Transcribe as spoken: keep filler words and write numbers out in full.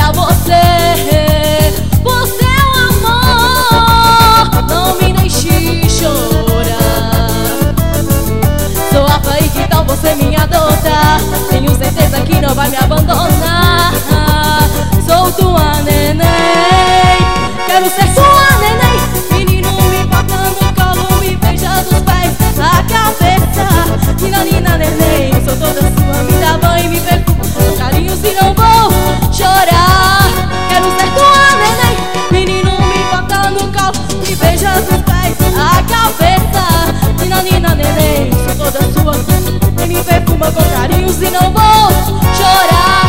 pra você. Você é um amor, não me deixe chorar. Sou a Faí, que tal você me adotar? Tenho certeza que não vai me abandonar. Sou tua neném, quero ser tua neném. Menino, me bota no colo, me beija dos pés à cabeça. Nina, nina, neném, sou toda sua, me dá banho, me perfumo com carinho, se não vou chorar. Quero ser tua neném. Menino, me bota no colo, me beija dos pés à cabeça. Nina, nina, neném, sou toda sua, me perfuma com carinho, se não vou chorar.